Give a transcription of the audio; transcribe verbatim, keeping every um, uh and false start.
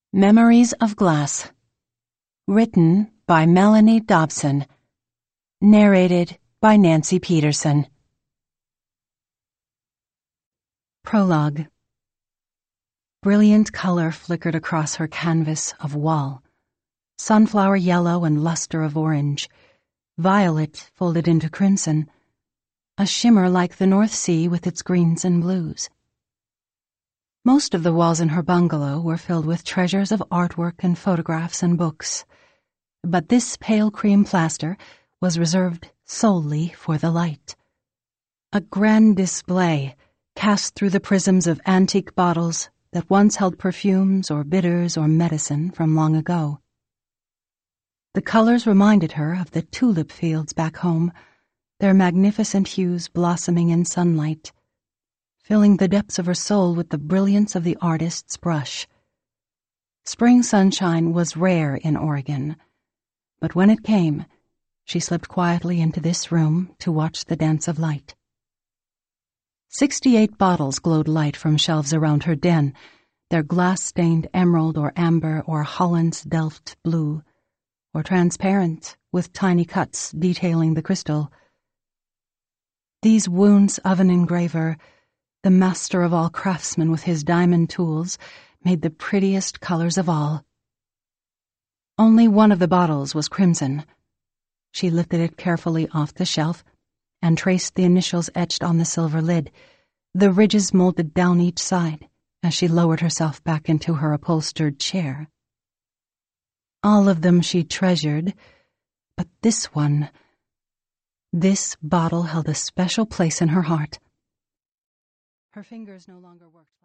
Memories of Glass. Written by Melanie Dobson. Narrated by Nancy Peterson. Prologue. Brilliant color flickered across her canvas of wall. Sunflower yellow and luster of orange. Violet folded into crimson. A shimmer like the North Sea with its greens and blues. Most of the walls in her bungalow were filled with treasures of artwork and photographs and books, but this pale cream plaster was reserved solely for the light. A grand display cast through the prisms of antique bottles that once held perfumes or bitters or medicine from long ago. The colors reminded her of the tulip fields back home, their magnificent hues blossoming in sunlight, filling the depths of her soul with the brilliance of the artist's brush. Spring sunshine was rare in Oregon, but when it came, she slipped quietly into this room to watch the dance of light. Sixty-eight bottles glowed light from shelves around her den, their glass-stained emerald or amber or Holland's Delft blue, or transparent with tiny cuts detailing the crystal. These wounds of an engraver, the master of all craftsmen with his diamond tools, made the prettiest colors of all. Only one of the bottles was crimson. She lifted it carefully off the shelf and traced the initials etched on the silver lid, the ridges molded down each side as she lowered herself back into her upholstered chair. All of them she treasured, but this one, this bottle held a special place in her heart. Her fingers no longer worked.